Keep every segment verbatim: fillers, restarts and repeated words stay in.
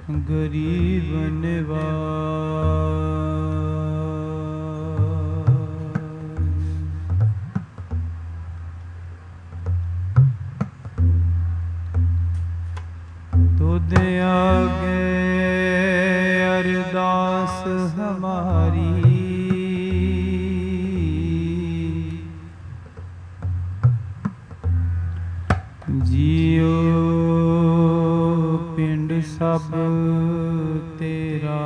गरीब निवाज तुद आगे अरदास हमारी जियो पिंड सब तेरा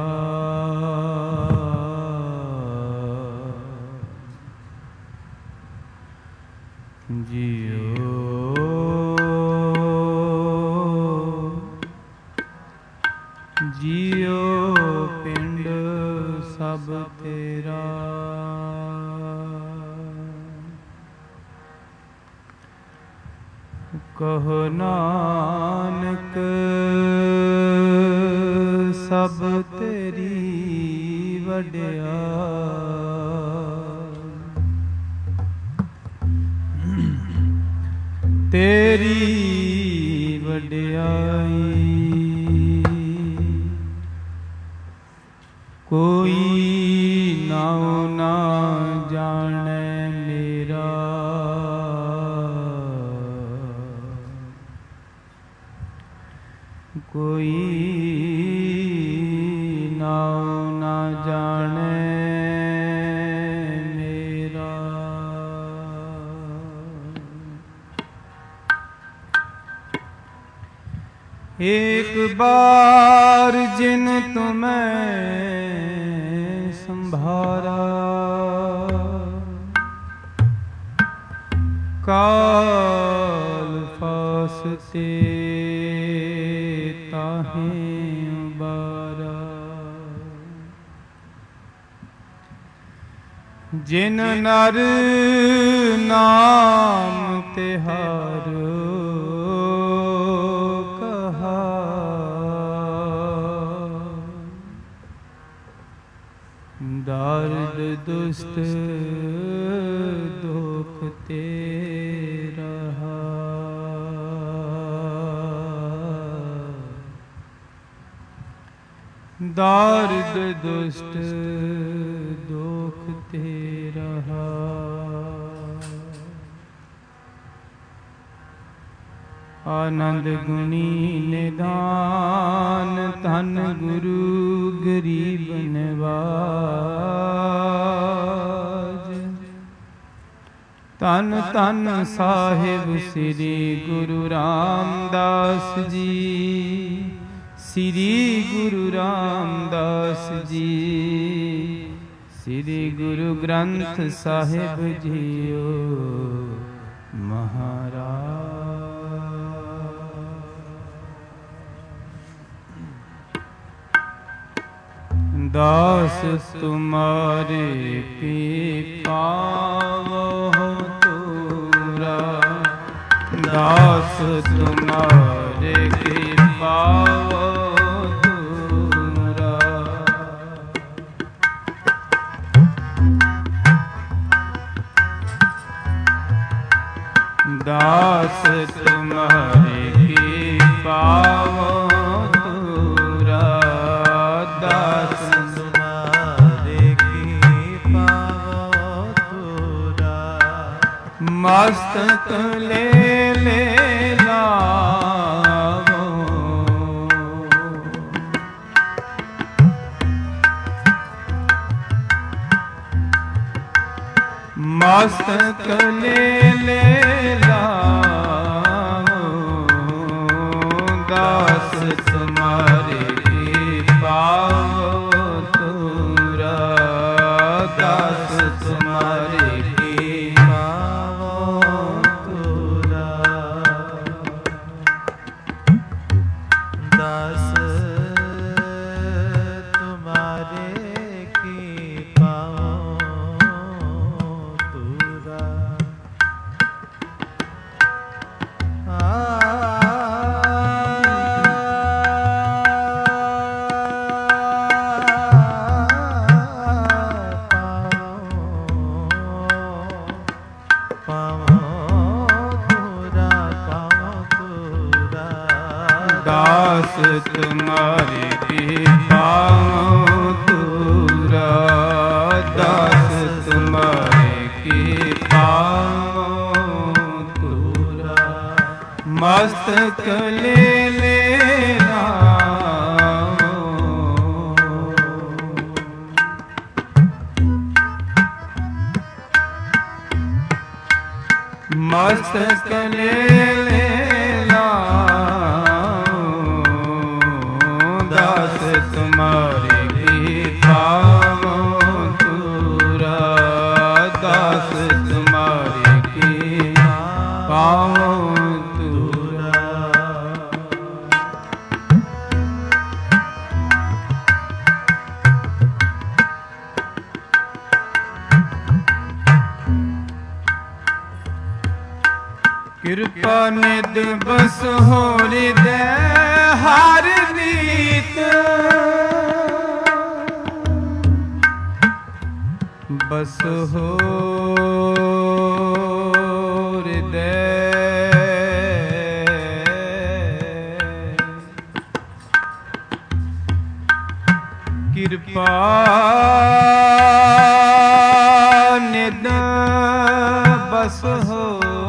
जियो जियो पिंड सब तेरा कहो नानक सब तेरी वड्याई तेरी वड्याई कोई नाऊ ना जाने मेरा कोई नाऊ ना जाने मेरा। एक बार जिन तुम्हें संभारा काल फासते बारा जिन नर नाम तिहारो कहा दर्द दुष्ट दुख ते रहा दार्द दुष्ट दुख ते रहा। आनंद गुणी निधान धन गुरु गरीब निवाज धन धन साहिब श्री गुरु रामदास जी श्री गुरु रामदास जी श्री गुरु ग्रंथ साहिब जीओ महाराज। दास तुम्हारे पे पावो तोरा दास तुम्हारे के पावो तोरा दास तुम्हारे के पावो तोरा दास मस्तक ले ले लावो मस्तक ले ले लावो दास तुम्हारे पावो तोरा दास तुम्हारे तुम्हारे की पाऊं तूरा, दास तुम्हारे की पाऊं तूरा। मस्तक ले लेना मस्तक ले लेना, दास तुम्हारे की पाऊं तूरा, दास तुम्हारे की पाऊं तूरा। कृपा निध बस हो हृदय हर रीत, बस हो हृदय कृपा निध बस हो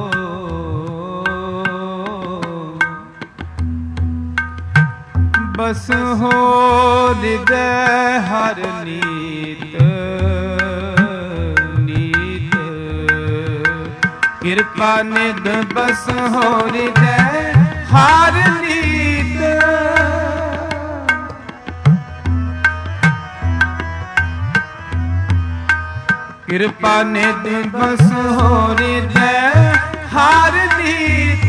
बस हो हृदय हर नीत नीत। कृपा निध बस हो हृदय हर नीत, कृपा निध बस हो हृदय हर नीत।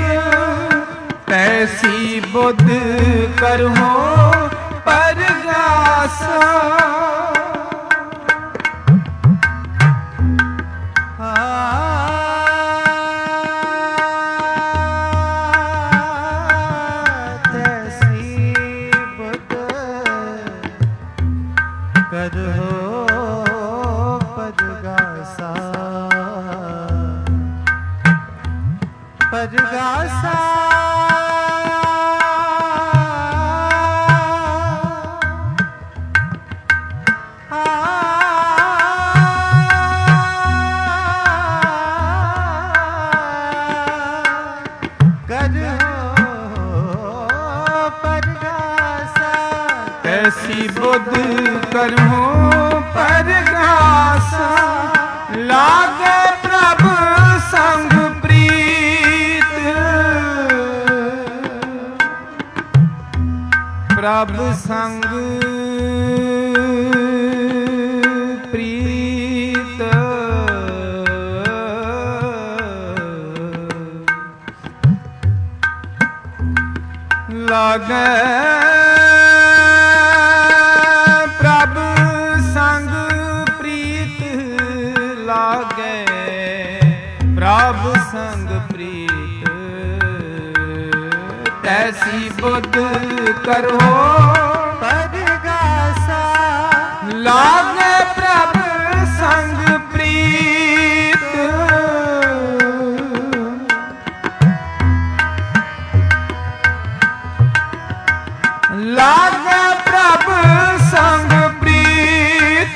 तैसी बुद्ध करहो परगासा, तैसी बुद्ध करहो परगासा, परगासा ऐसी बुद्ध करहूं परगासा। लागे प्रभु संग प्रीत, प्रभु संग प्रीत। लागे प्रभु संग प्रीत। तैसी बुद्ध करो परगासा, लागे प्रभु संग प्रीत। लागे प्रभु संग प्रीत,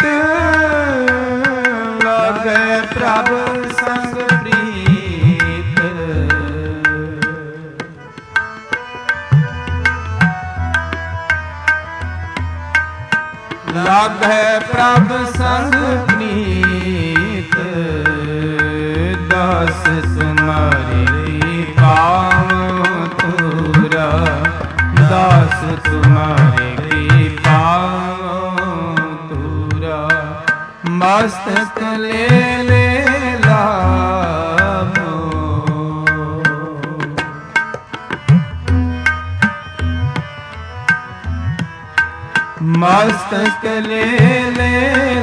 लागे प्रभु संग प्रीत। लागे प्रभु संग प्रीत। दास तुम्हारी पाऊं तूरा, दास तुम्हारे की पाऊं तूरा। मस्तक ले ले लामो, मस्तक ले ले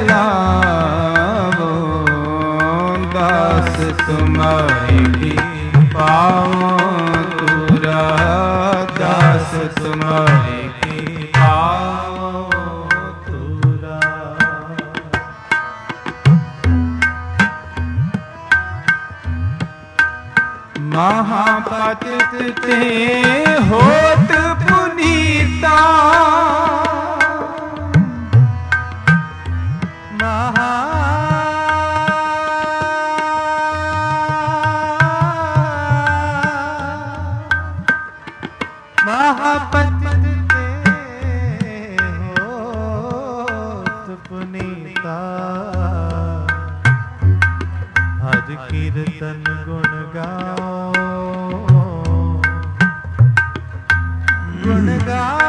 लामो। दास तुम्हारे की पाऊं तूरा, दास तुम्हारे की पाऊं तूरा। महापतित ते होत पुनीत, पुनीता महा महापतित होत पुनीता हर कीर्तन गुण गाओ गुण गाओ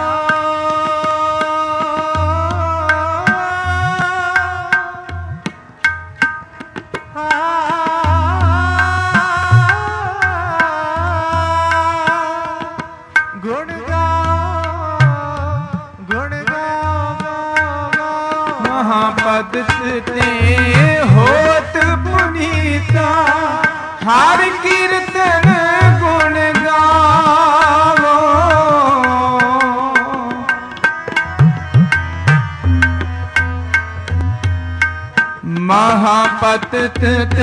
गुण महापतित होत पुनीता हर कीर्तन गुण गावो महापतित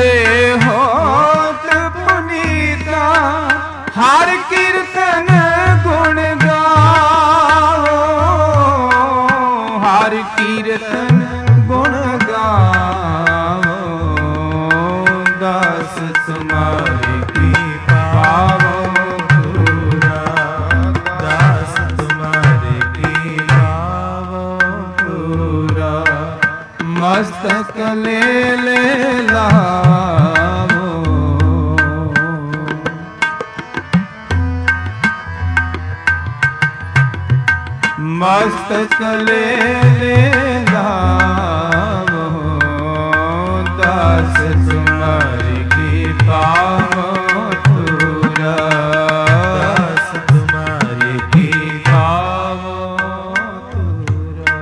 होत पुनीता हर कीर्तन गुण गावो हर कीर्तन गुण गावो दास तुम्हारी कृपा पावो पूरा दास तुम्हारे कृपा पूरा मस्तक ले ले लावो मस्तक ले ले लावो दास तुम्हारी कृपा पूरा दास तुम्हारे कृपा पूरा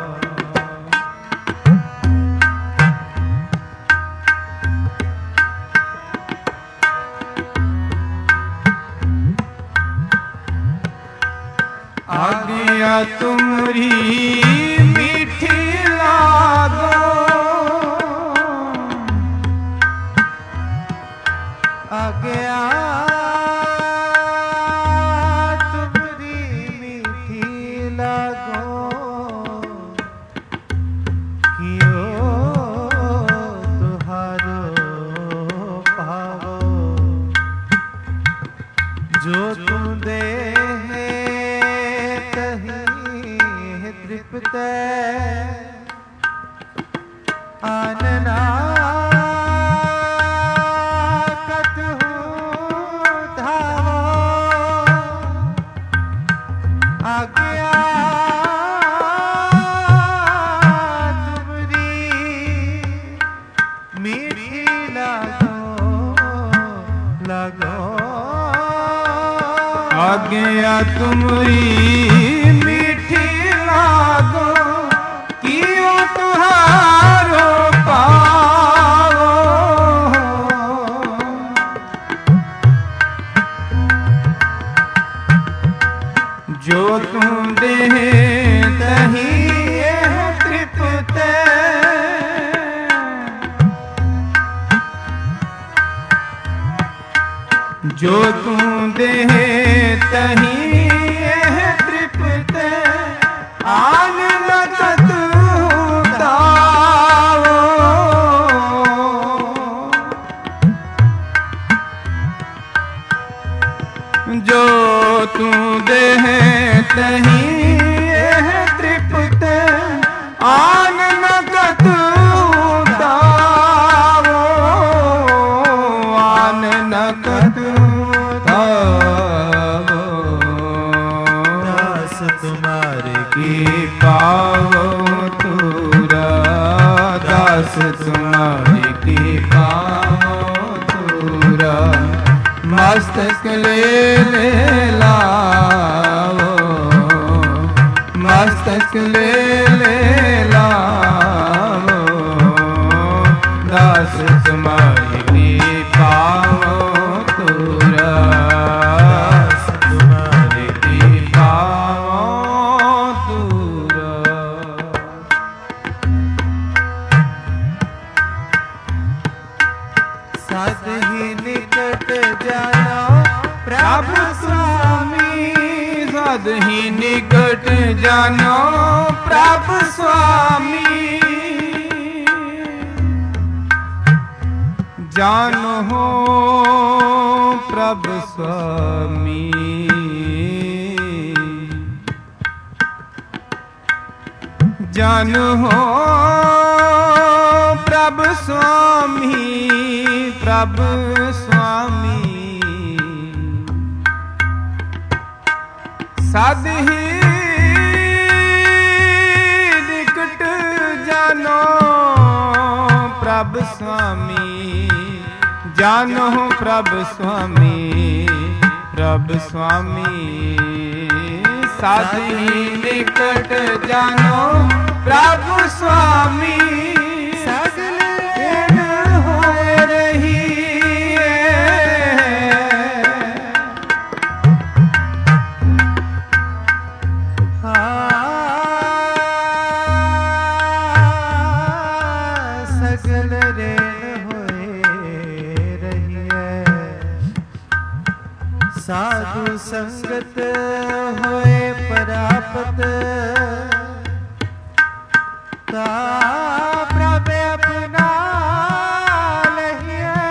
आज्ञा तुम्हारी मीठी लागो आज्ञा तुम्हारी मीठी लागो कियो तुहारो पावो जो तुम दे तृप्त आनना कतहु धावो आज्ञा तुम्हारी मीठी लागो लगो आज्ञा तुम्हारी मीठी लागो कियो तुहारो पावो जो तुम दे तही तृप्त जो तुम दे तही तृप्त आन लगत दावो जो तू दे तही तृप्त आन लगत दावो आन लगत दावो दास तुम्हारे की पावो तुरा दास तुम्हारी की पावो तुरा मस्तक ले ले लाओ मस्तक ले ले लाओ दास तुम्हारी की पावो तुरा दास तुम्हारे की पावो तुरा साध ही निकट जाना प्रभु स्वामी सद ही निकट जानो प्रभ स्वामी जानो हो प्रभ स्वामी जानो हो प्रभ स्वामी प्रभ स्वामी सद ही निकट जानो प्रभ स्वामी जानो प्रभ स्वामी प्रभ स्वामी सद ही निकट जानो प्रभ स्वामी सगल हो रही सगल रेण होए रही है साधु संगत होए परापत ता प्रभ अपना लहिए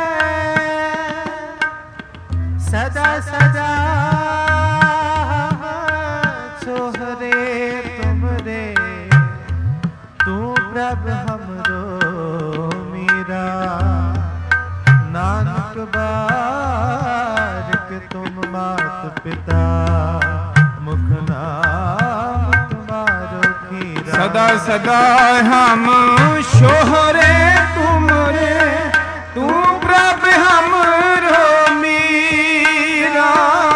सदा सदा छोहरे तुमरे तू प्रभ हमरो मीरा नानक बारिक तुम मात पिता मुख नाम तुम्हारो खीरा सदा सदा हम शोहरे तुमरे तू प्रभ हमरो मीरा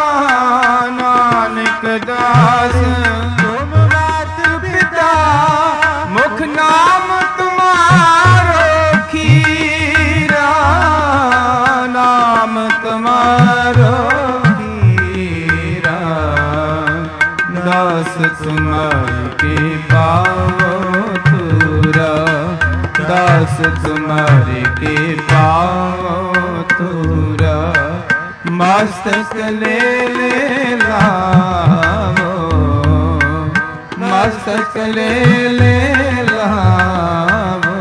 नानक दास तुम मात पिता मुख नाम तुम्हारो खीरा नाम तुम्हारो खीरा दास तुम्हारी के पावो तुरा दास तुम्हारे के पावो तुरा मस्तक ले ले लावो मस्तक ले ले लावो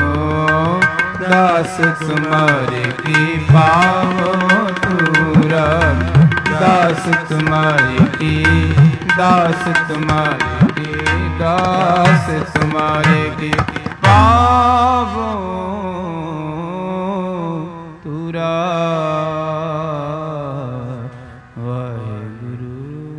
दास तुम्हारे की पावो तुरा दास तुम्हारे की दास तुम्हारे की दास तुम्हारे की पावो तुरा वाहेगुरु।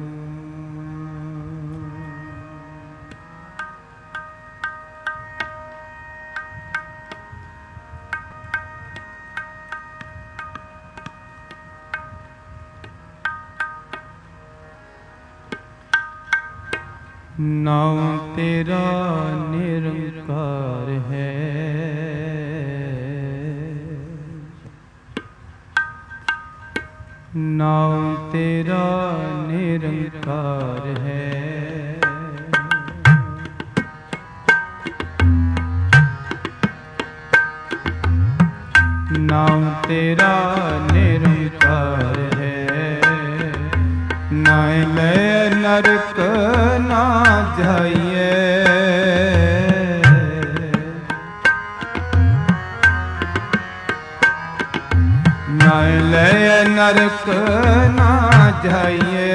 नाम तेरा निरंकार है नाम तेरा निरंकार है नाम तेरा निरंकार है ना ले नरक ना जाइए ना ले नरक ना जाइए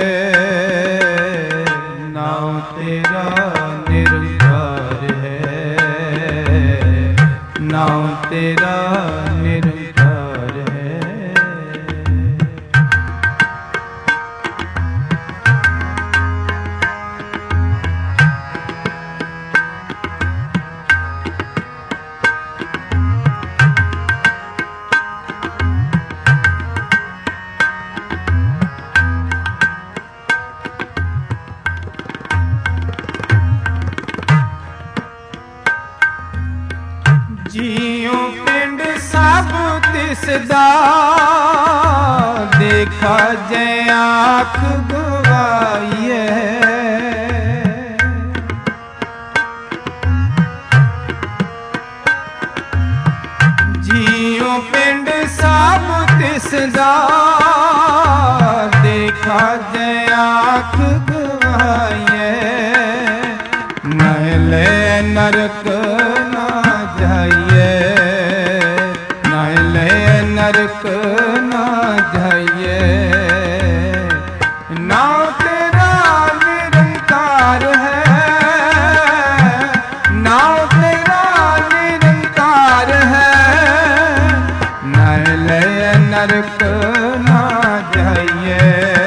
नाम तेरा निरंकार है नाम तेरा निरंकार है। जियो पिंड सब तिसदा देखा जय आँख गवाइए जियो पिंड सब तिसदा देखा जय आँख गवाइए ले नरक ना जाइए, नाले नरक ना जाइए। नाम तेरा निरंकार है, नाम तेरा निरंकार है, नाले नरक ना जाइए,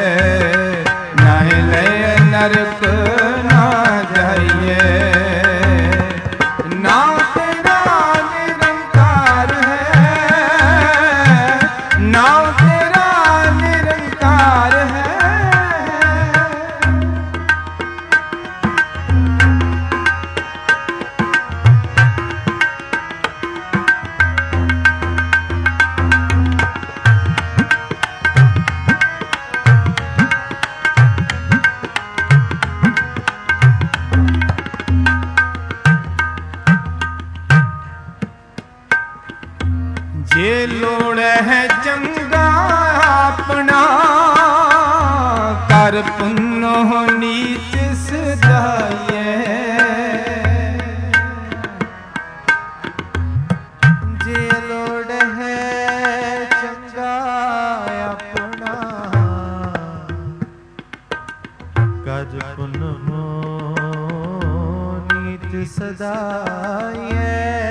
नाले नरक ना जाइए। नाम तेरा निरंकार है, नाम तेरा निरंकार है। जे लोड़ है चंगा अपना, कर पुन्नो नीच सदाइए। जे लोड़ है चंगा अपना, कर पुन्नो नीच सदाइए।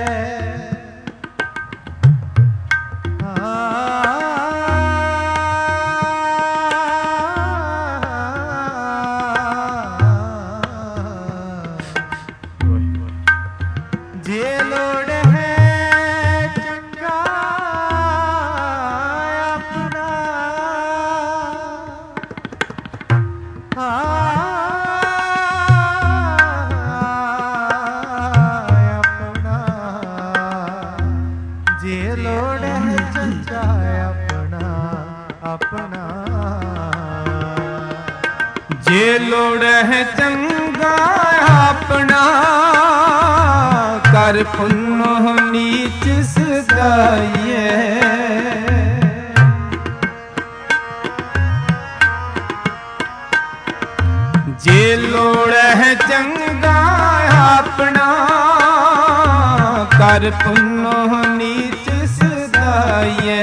जे लोड़ है चंगा अपना, अपना जे लोड़ है चंगा अपना, अपना जे लोड़ है चंगा अपना, कर पुन्नो नीच सदाइए। जे लोड़ है चंगा अपना, कर पुन्नो नीच सदाइए।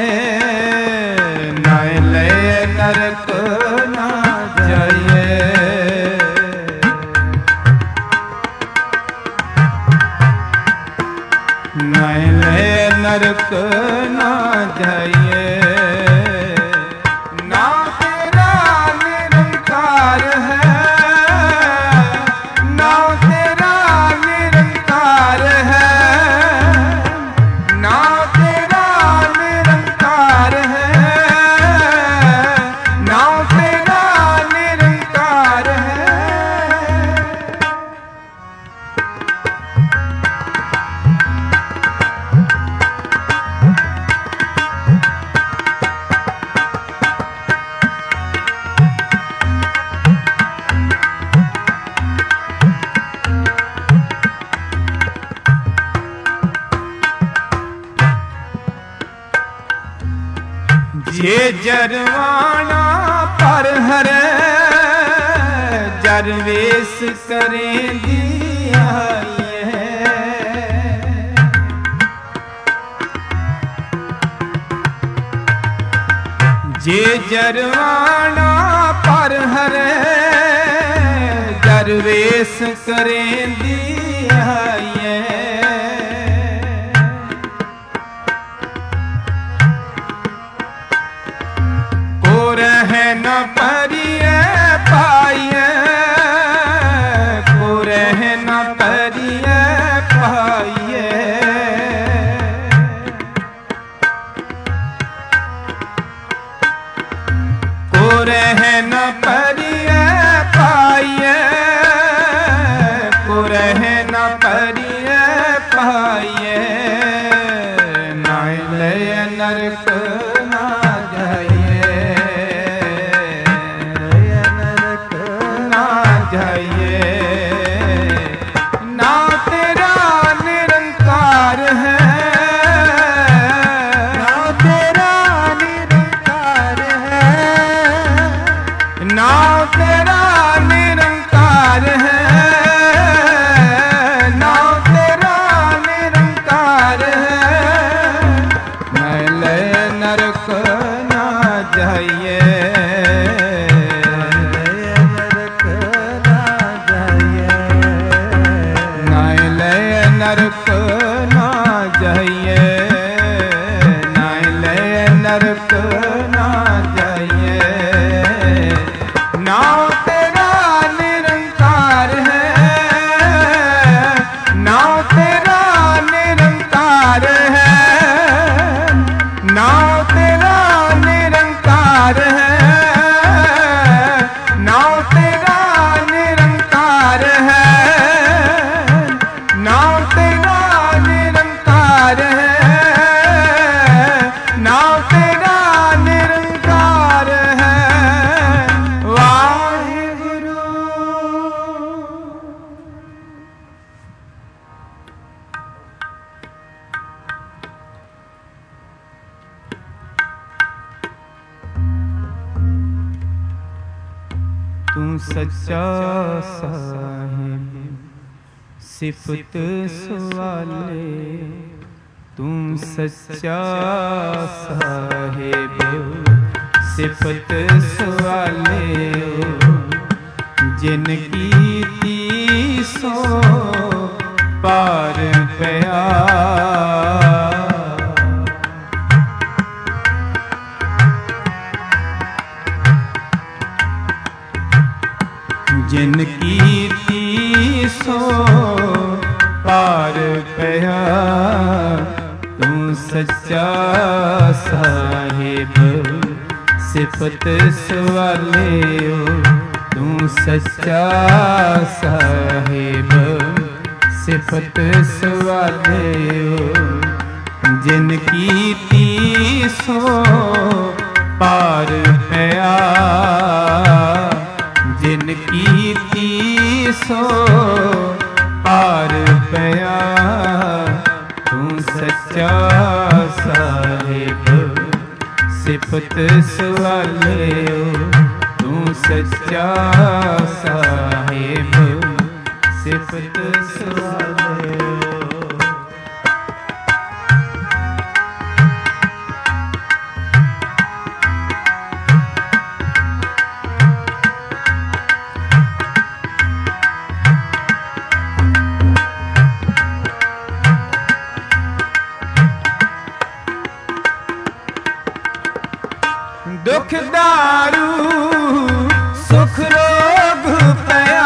नाले नरक ना जाइए, नाले नरक ना जाइए। नाम तेरा निरंकार है, नाम तेरा निरंकार है, नाम तेरा निरंकार है, नाम तेरा निरंकार है। जे जरवाना पर हरे, जरवेश करें दियाइए। जे जरवाना पर हरे, जरवेश करें दियाइए। न परिए पाइए, को रह न परिए पाइए। को रह न परिए पाइए, को रह न परिए पाइए। नाले नरक ना जाइए, जाइए। ना तेरा निरंकार है, ना तेरा निरंकार है, ना तेरा निरंकार है, सच्चा साहिब सिफत सवाले, तू सच्चा साहिब सिफत सवाले, जिन कीती सो पार पया। जिन कीती सो पार पया, तू सच्चा साहिब सिफत सवाले, तू सच्चा साहिब सिफत सवाले, जिन कीती सो पार पया, जिन कीती सो पार पया, तू सच्चा साहिब सिफत सवाले, तू सच्चा साहिब सिफत सवाले। दुख दारू सुख रोग पया,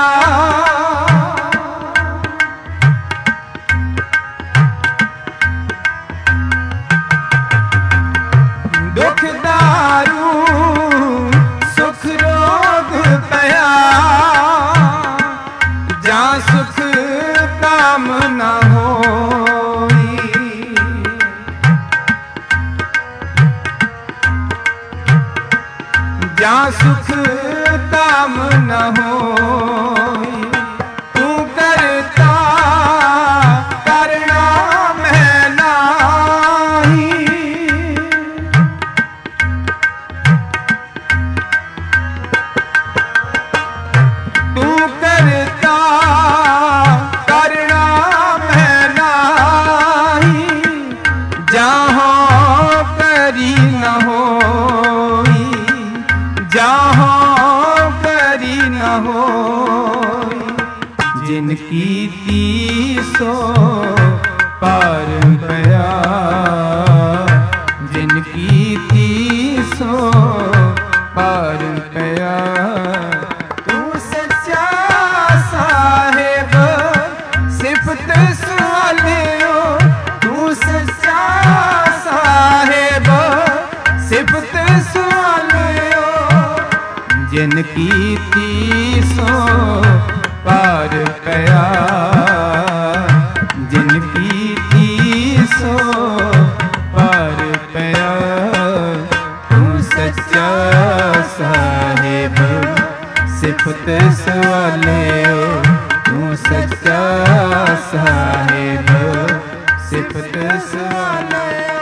दुख दारू सुख रोग पया, जा सुख काम न होई, जा सुख काम न होई, तू करता करना मैं नाही, तू करता करना मैं नाही, जहाँ करी न होई, जहाँ करी न होई, जिन कीती सो पार पया, जिन कीती सो पार पया, तू सच्चा साहिब सिफत सवाले, तू सच्चा साहिब सिफत सवाले, जिन कीती सो पार पया, जिन कीती सो पार पया, तू सच्चा साहिब सिफत सवाले, तू सच्चा साहिब सिफत सवाले।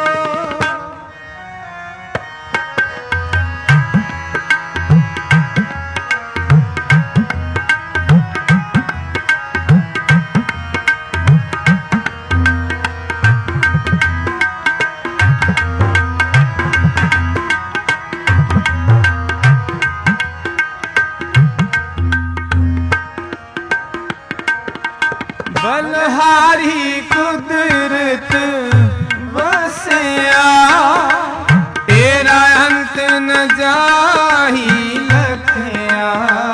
बलहारी कुदरत वसिया, तेरा अंत न जाही लखिया,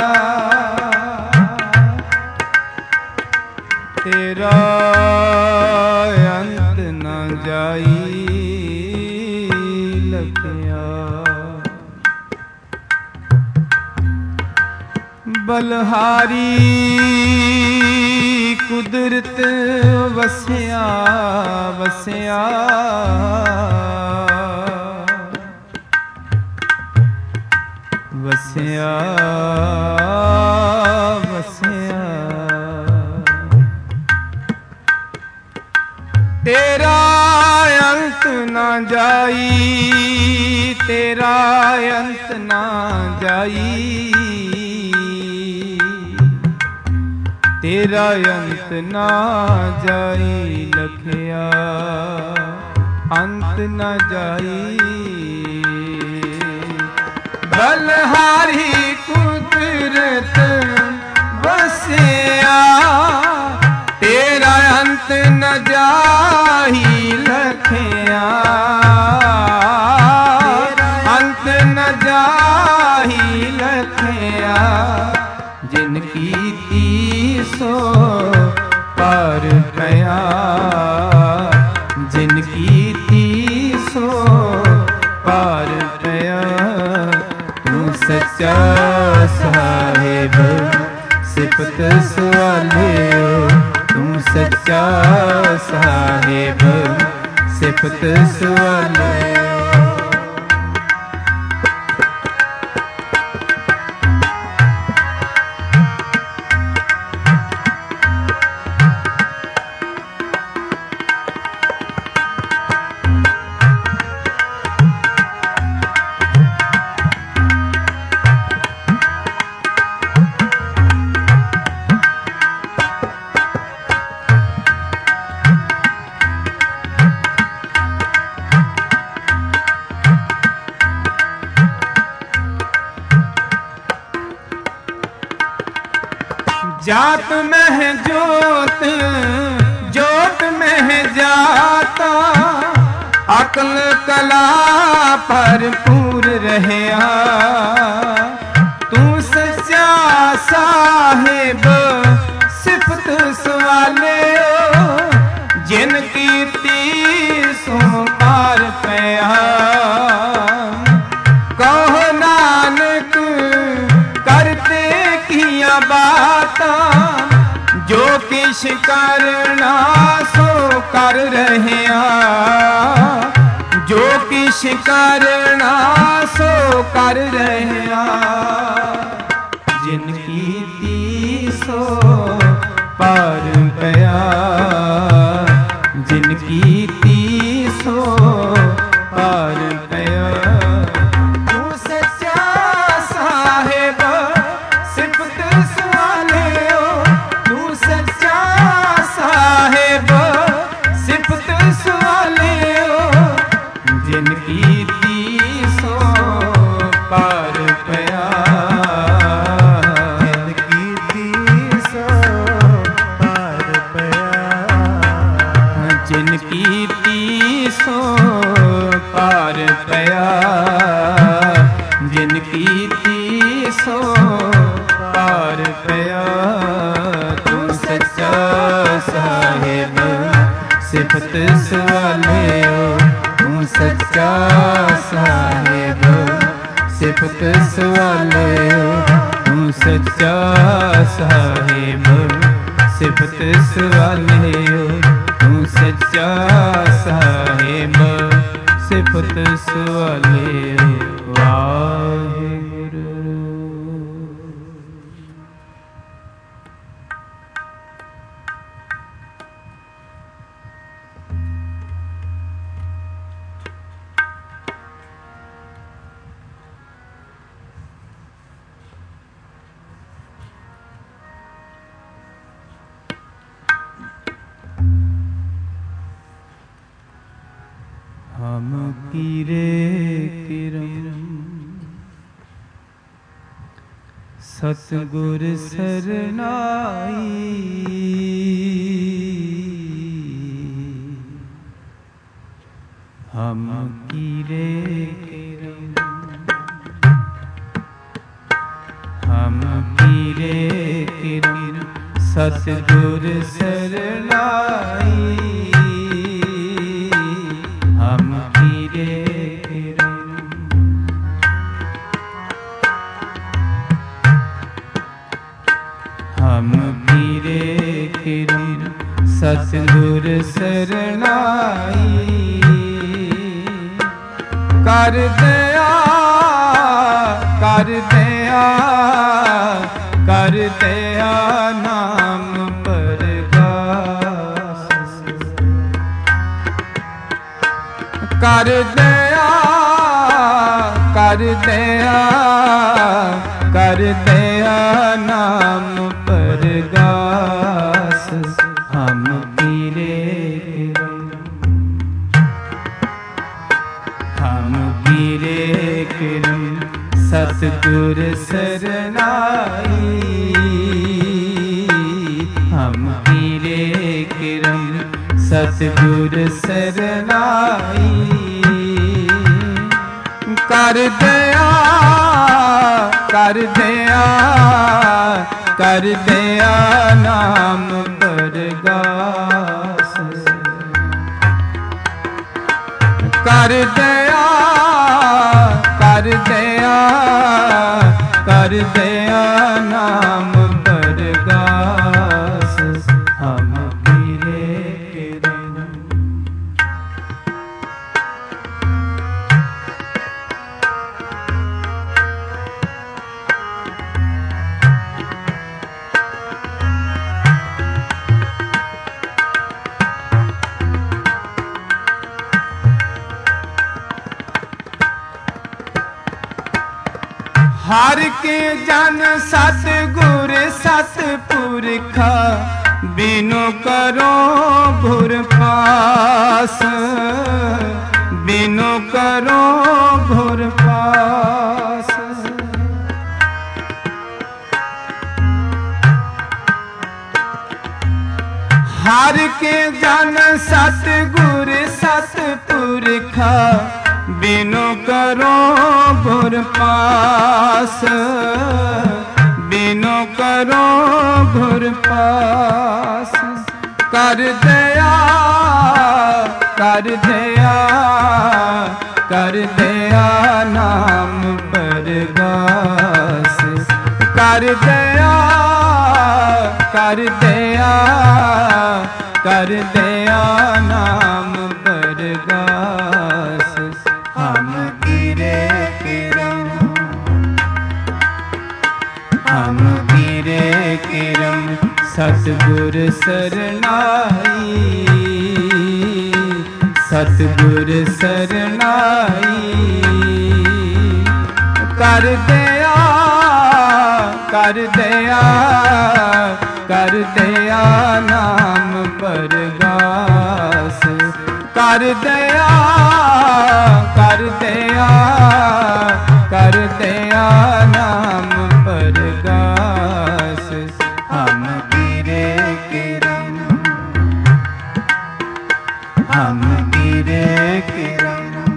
तेरा अंत न जाई लखिया, बलहारी कुदरत वसिया वसिया, वसिया वसिया, तेरा अंत ना जाई, तेरा अंत ना जाई, तेरा अंत ना जाई लखिया, अंत न जाई। बलहारी कुदरत बसिया, तेरा अंत न जाई लखिया, अंत न जाई लखिया। जिनकी सो पार पया, जिनकी सो पार पया। तू सच्चा साहिब सिफत सवालियो, तू सच्चा साहिब सिफत सवालियो। जात में है जोत, जोत में है जाता, अकल कला भरपूर रहया। तू सच्चा साहिब सिफत सवालियो, जिन कीती सो पार पया। कहो नानक करते किया बाता, जो किश करना सो कर रहया, जो किश करना सो कर रहया। जिनकी ती सो पार पया, जिनकी ती सो पार पया। तू सच्चा साहिब सिफत सवालियो, तू सच्चा साहिब सिफत सवालियो। जिनकी ती सो पार पया, जिनकी ती सो पार पया, जिनकी ती सो पार पया, जिनकी ती सो पार पया। तू सच्चा साहिब सिफत सवालियो, तू सच्चा साहिब सिफत सवालियो, तू सच्चा साहिब सिफत सवालियो, तू सच्चा साहिब सिफत सवालियो। वाहिगुरू। हम कीरे किरम सतगुर सरनाई, हम कीरे किरम, हम कीरे किरम सतगुर सरनाई। हम कीरे किरम, हम कीरे किरम सतगुर सरनाई। कर दया, कर दया, कर दया नाम परगास। कर दया, कर दया, कर दया नाम परगास। हम गिरे किरम, हम गिरे किरम सतगुर सरनाई, हम गिरे किरम सतगुर सरनाई। कर दया कर दया कर दया नाम बरगास, कर दया कर दया कर दया नाम बरगास, हम गिरे किरम। हर के जन सतगुर सतपुरखा, बिनु करो भुर पास, बिनु करो भुर पास। हर के जन सतगुर सतपुरखा, बिनु करो भुर पास, बिनु करो भुर पास। कर दया कर दया कर दया नाम बरगास, कर दया कर दया कर दया नाम बरगास, हम गिरे किरम, हम गिरे किरम सतगुर सरनाई, सतगुर सरनाई। कर दया कर दया कर दया नाम बरगास, कर दया कर दया कर दया नाम बरगास, हम गिरे किरम, हम गिरे किरम।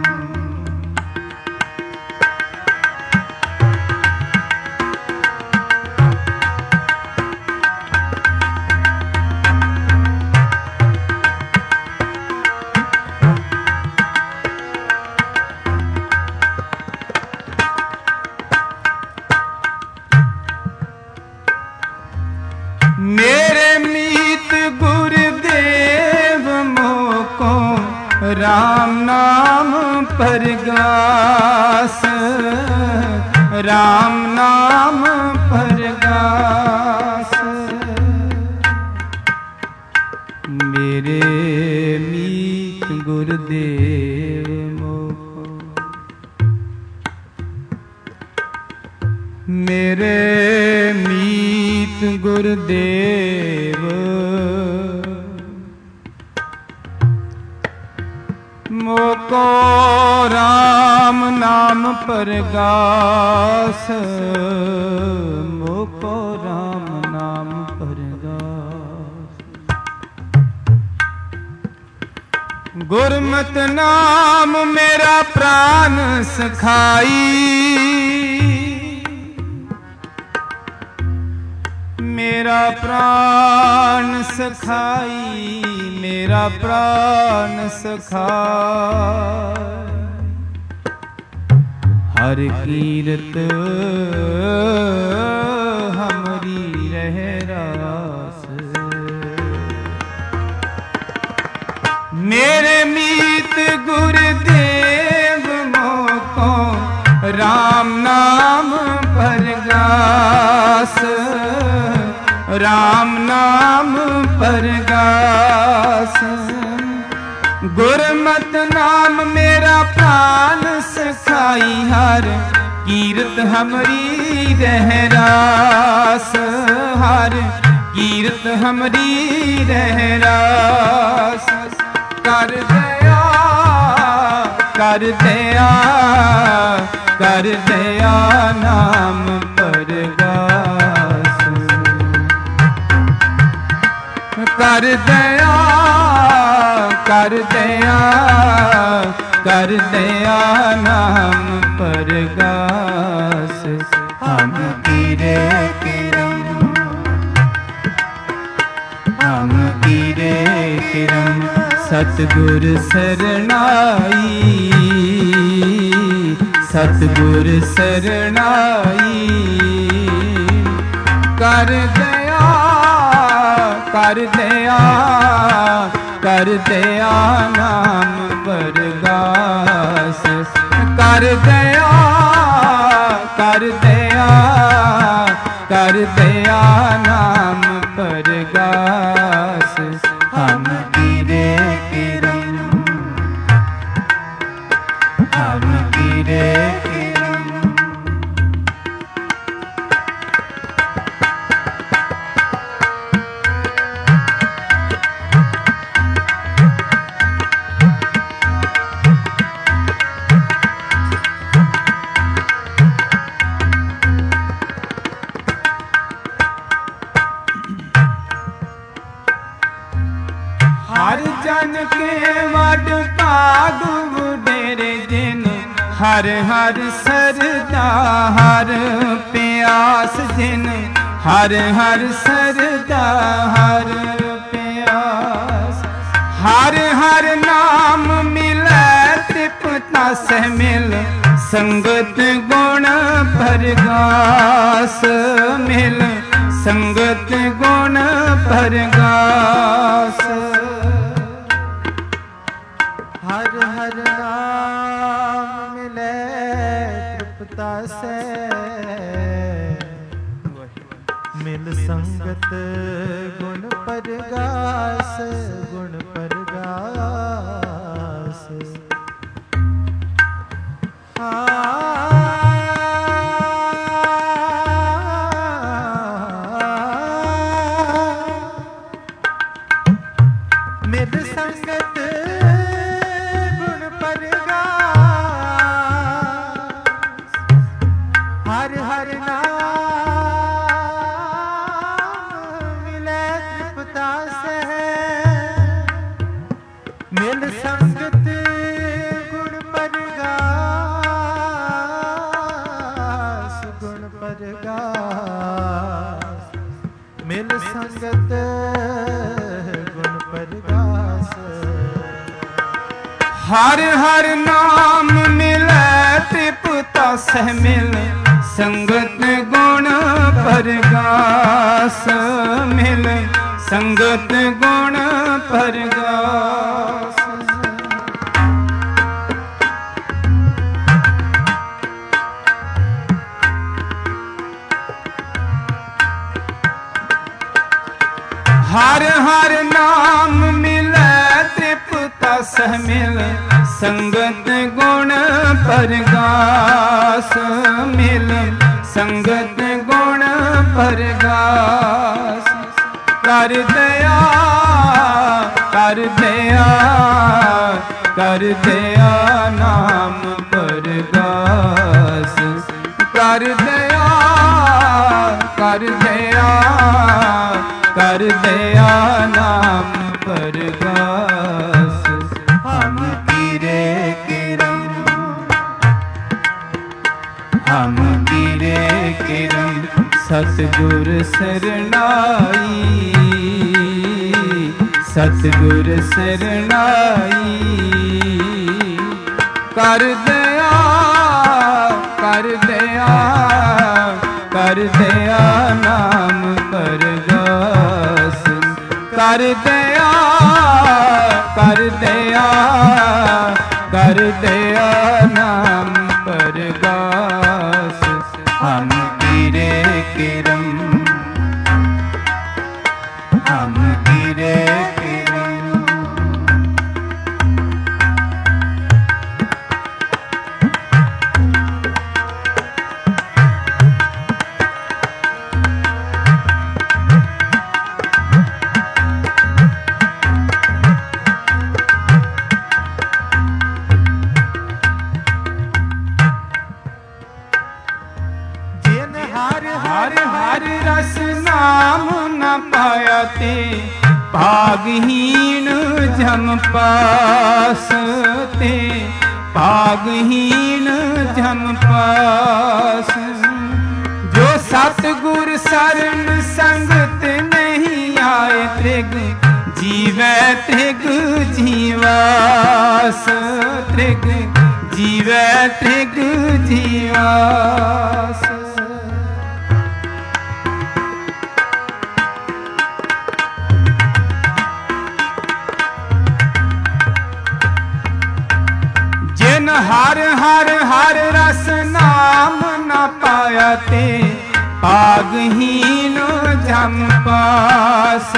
मेरे मीत गुरुदेव मोको राम नाम परगास, राम नाम परगास। मेरे मीत गुरुदेव मोको, मेरे मीत गुरुदेव मोको राम नाम परगास, मोको राम नाम परगास। गुरमत नाम मेरा प्राण सखाई, मेरा प्राण सखाई, मेरा प्राण सखाई। हर कीरत हमरी रह रास, मेरे मीत गुरुदेव मोको राम नाम परगास, राम नाम परगास। गुरमत नाम मेरा प्राण सखाई, हर कीरत हमरी रह रास, हर कीरत हमरी रह रास। कर दया कर दया कर दया नाम परगास। कर दया कर दया कर दया नाम परगास। हम कीरे किरम हम कीरे किरम सतगुर सरनाई सतगुर सरनाई। कर दया कर दया कर दया नाम परगास। कर दया कर दया कर दया नाम परगास। हम कीरे किरम हम कीरे किरम। हर जन के वड भाग वडेरे दिन। हर हर सरदा हर प्यास जिन। हर हर सरदा हर प्यास। हर हर नाम मिलै तृप्ता सह मिल। संगत गुण परगास मिल। संगत गुण परगास। हर हर नाम मिले तृप्ता से। मिल संगत गुण परगास गुण परगास। मिल संगत गुण परगास। हर हर नाम मिले तृप्ता से। मिल संगत गुण परगास गुण परगास। मिल संगत गुण परगास। हर हर नाम मिलै तृप्ता सह मिल। संगत गुण परगास मिल। संगत गुण परगास। हर हर नाम मिलै तृप्ता सह मिल। संगत गुण परगास मिल। संगत गुण परगास। कर दया कर दया कर दया नाम परगास। कर दया कर दया कर दया नाम परगास। हम कीरे किरम हम कीरे किरम सतगुर सरनाई सतगुर सरनाई। कर दया कर दया कर दया नाम परगास। कर दया कर दया कर दया नाम परगास। हम कीरे किरम हम कीरे किरम। ਭਾਗਹੀਣ ਜਮ ਪਾਸ ਤੇ ਭਾਗਹੀਣ ਜਮ ਪਾਸ। ਜੋ ਸਤਿਗੁਰ ਸਰਣ ਸੰਗਤ ਨਹੀਂ ਆਏ ਤ੍ਰਿਗ ਜੀਵੈ ਤ੍ਰਿਗ ਜੀਵਾਸ। ਤ੍ਰਿਗ ਜੀਵੈ ਤ੍ਰਿਗ ਜੀਵਾਸ। ਜਿਨ ਹਰ ਹਰ ਹਰ ਰਸ ਨਾਮ ਨਾ ਪਾਇਆ ਤੇ ਭਾਗਹੀਣ ਜਮ ਪਾਸ।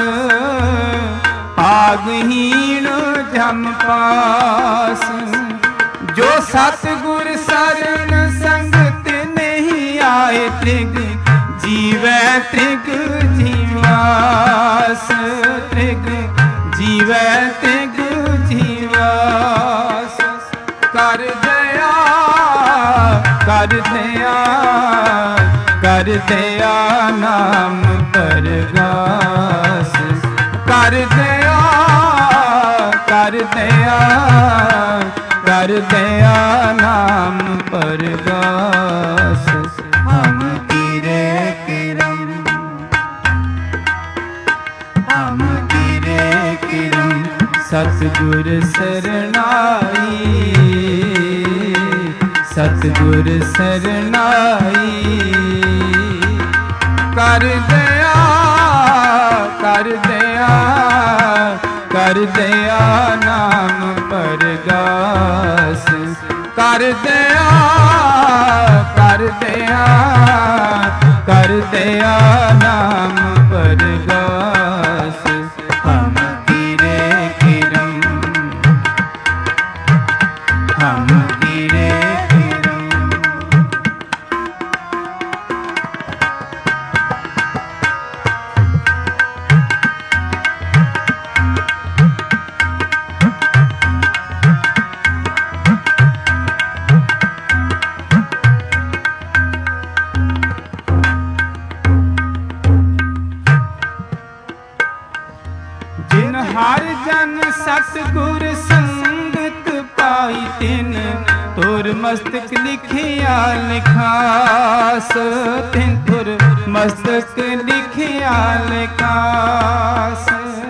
ਭਾਗਹੀਣ ਜਮ ਪਾਸ। ਜੋ ਸਤਿਗੁਰ ਸਰਣ ਸੰਗਤ ਨਹੀਂ ਆਏ ਤ੍ਰਿਗ ਜੀਵੈ ਤ੍ਰਿਗ ਜੀਵਾਸ। ਤ੍ਰਿਗ ਜੀਵੈ ਤ੍ਰਿਗ ਜੀਵਾਸ। ਕਰ ਦਇਆ ਕਰ ਦਇਆ ਕਰ ਦਇਆ ਨਾਮ ਪਰਗਾਸ। ਕਰ ਦਇਆ ਕਰ ਦਇਆ ਕਰ ਦਇਆ ਨਾਮ ਪਰਗਾਸ। ਹਮ ਕੀਰੇ ਕਿਰਮ ਹਮ ਕੀਰੇ ਕਿਰਮ ਸਤਿਗੁਰ ਸਰਣਾਈ। ਸਤਿਗੁਰ ਸਰਣਾਈ। ਕਰ ਦਇਆ ਕਰ ਦਇਆ ਕਰ ਦਇਆ ਨਾਮ ਪਰਗਾਸ। ਕਰ ਦਇਆ ਕਰ ਦਇਆ ਕਰ ਦਇਆ ਨਾਮ ਪਰਗਾਸ। ਹਮ ਕੀਰੇ ਕਿਰਮ ਹਮ ਕੀਰੇ ਹਰ ਜਨ ਸਤਿਗੁਰ ਸੰਗਤ ਪਾਈ ਤਿਨ ਤੁਰ ਮਸਤਕ ਲਿਖਿਆ ਲਿਖਾਸ। ਤਿਨ ਤੁਰ ਮਸਤਕ ਲਿਖਿਆ ਲਿਖਾਸ।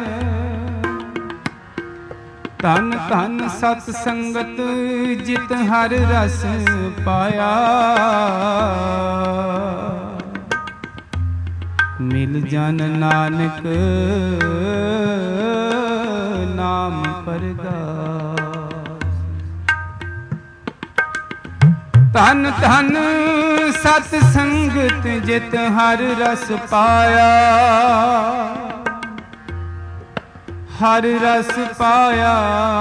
ਧਨ ਧਨ ਸਤ ਸੰਗਤ ਜਿਤ ਹਰ ਰਸ ਪਾਇਆ। ਮਿਲ ਜਨ ਨਾਨਕ ਨਾਮ ਪਰਗਾਸ। ਧਨ ਧਨ ਸਤ ਸੰਗਤ ਜਿਤ ਹਰ ਰਸ ਪਾਇਆ। ਹਰ ਰਸ ਪਾਇਆ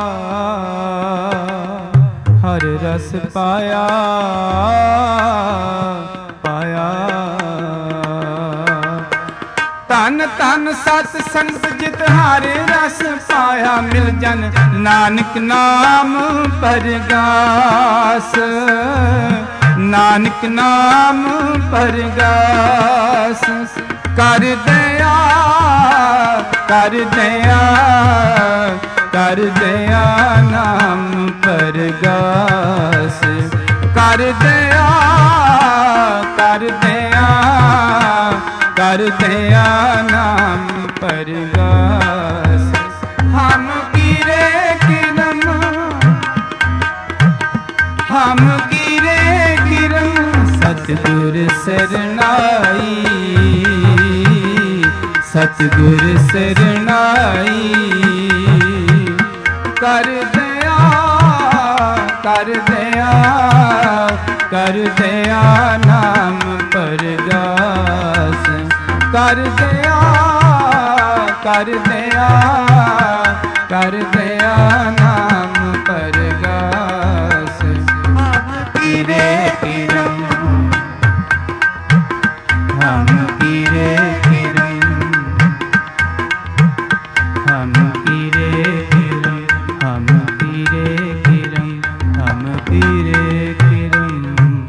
ਹਰ ਰਸ ਪਾਇਆ ਪਾਇਆ। ਧਨ ਧਨ ਸਤ ਸੰਗਤ ਜਿਤ ਹਰ ਰਸ ਪਾਇਆ। ਮਿਲ ਜਨ ਨਾਨਕ ਨਾਮ ਪਰਗਾਸ। ਨਾਨਕ ਨਾਮ ਪਰਗਾਸ। ਕਰ ਦਇਆ ਕਰ ਦਇਆ ਕਰ ਦਇਆ ਨਾਮ ਪਰਗਾਸ। ਕਰ ਦਇਆ ਕਰ ਦਇਆ ਕਰ ਦਇਆ ਨਾਮ ਪਰਗਾਸ। ਹਮ ਕੀਰੇ ਕਿਰਮ ਹਮ ਕੀਰੇ ਕਿਰਮ ਸਤਿਗੁਰ ਸਰਣਾਈ। ਸਤਿਗੁਰ ਸਰਣਾਈ। ਕਰ ਦਇਆ ਕਰ ਦਇਆ ਕਰ ਦਇਆ ਨਾਮ ਪਰਗਾਸ। ਕਰ ਦਇਆ ਕਰ ਦਇਆ ਕਰ ਦਇਆ ਨਾਮ ਪਰਗਾਸ। ਹਮ ਕੀਰੇ ਕਿਰਮ ਹਮ ਕੀਰੇ ਕਿਰਮ ਹਮ ਕੀਰੇ ਕਿਰਮ ਹਮ ਕੀਰੇ ਕਿਰਮ ਹਮ ਕੀਰੇ ਕਿਰਮ।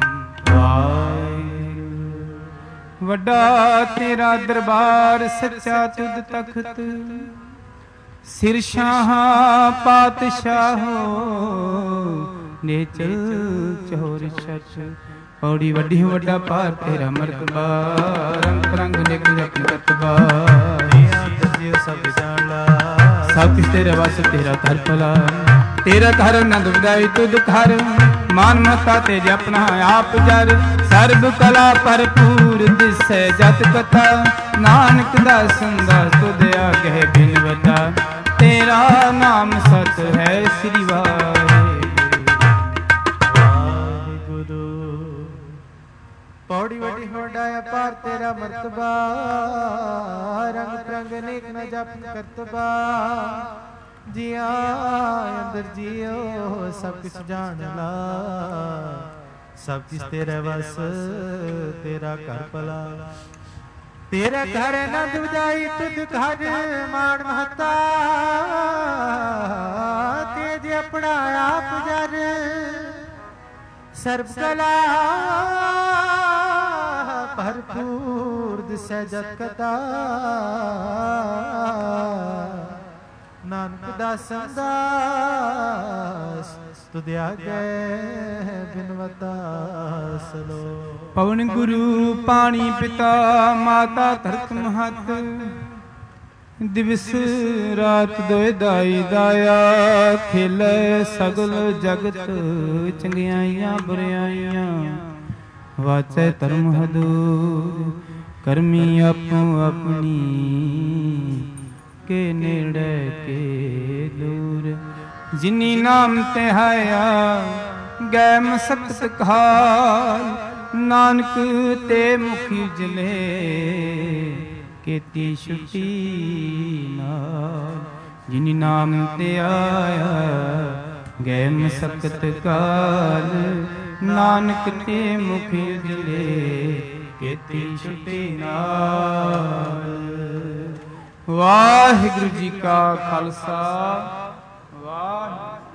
ਵੱਡਾ ਤੇਰਾ ਦਰਬਾਰ ਸੱਚਾ ਤੁਧ ਤਖਤ। ਸਿਰ ਸ਼ਾਹ ਪਾਤਸ਼ਾਹੋ ਨੇਚਲ ਚੋਰ ਛਛ ਪੌੜੀ ਵੱਡੀ ਵੱਡਾ ਭਾਰ ਤੇਰਾ ਮਰਤਬਾ ਰੰਗ ਰੰਗ ਨਿਕ ਜਪ ਕਰਤਬਾ ਸਭ ਜਾਣਾ ਸਭ ਕਿਸ ਤੇਰੇ ਵਸ ਤੇਰਾ ਧਰ ਭਲਾ ਤੇਰਾ ਘਰ ਆਨੰਦ ਵਧਾਈ ਤੁਧ ਘਰ ਮਾਨ ਮਤਾ ਤੇ ਜਪਨਾ ਆਪ ਜਰ ਸਰਬ ਕਲਾ ਭਰਪੂਰ ਦਿਸੈ ਜਤ ਕਥਾ ਨਾਨਕ ਦਾ ਸੰਦਾ ਤੁਧ ਆਗੇ ਬਿਨਵਤਾ ਤੇਰਾ ਨਾਮ ਸਤ ਹੈ ਸ੍ਰੀ ਵਾਹਿਗੁਰੂ। ਪੌੜੀ ਵੱਡੀ ਵੱਡਾ ਅਪਾਰ ਤੇਰਾ ਮਰਤਬਾ ਰੰਗ ਰੰਗ ਨੇਕ ਨ ਜਪ ਕਰਤਬਾ ਜੀਆ ਅੰਦਰ ਜੀਓ ਸਭ ਕੁਛ ਜਾਣ ਲਾ ਸਭ ਕਿਸ ਤੇਰੇ ਵਸ ਤੇਰਾ ਘਰ ਭਲਾ ਤੇਰੇ ਘਰ ਆਨੰਦ ਵਜਾਈ ਤੁਧ ਘਰ ਮਾਣ ਮਹਤਾ ਤੇਜ ਆਪਣਾ ਆਪ ਜਰ ਸਰਬ ਕਲਾ ਭਰਪੂਰ ਦਿਸੈ ਜਤ ਕਥਾ ਨਾਨਕ ਦਾ ਸੰਦਾਸ ਤੁਧ ਆਗੇ ਬਿਨਵਤਾ ਸਲੋ। ਪਵਨ ਗੁਰੂ ਪਾਣੀ ਪਿਤਾ ਮਾਤਾ ਧਰਤ ਮਹਤ ਦਿਵਸ ਰਾਤ ਦੋਇ ਦਾਈ ਦਾਇਆ ਖੇਲੇ ਸਗਲ ਜਗਤ ਚੰਗਿਆਈਆਂ ਬੁਰਿਆਈਆਂ ਵਾਚੈ ਧਰਮ ਹਦੂਰ ਕਰਮੀ ਆਪੋ ਆਪਣੀ ਕੇ ਨੇੜੇ ਕੇ ਦੂਰ ਜਿਨੀ ਨਾਮ ਤੇ ਹਾਇਆ ਗੈ ਮਸਕਤ ਕਾਲ ਨਾਨਕ ਤੇ ਮੁਖੀ ਜਲੇ ਕੀਤੀ ਛੁੱਟੀ ਨਾਲ ਜਿਨੀ ਨਾਮ ਤੇ ਆਇਆ ਗੈ ਮਸਕਤ ਕਾਲ ਨਾਨਕ ਤੇ ਮੁਖੀ ਜਲੇ ਕੀਤੀ ਛੁੱਟੀ ਨਾਲ। ਵਾਹਿਗੁਰੂ ਜੀ ਕਾ ਖਾਲਸਾ ਵਾਹਿਗੁਰੂ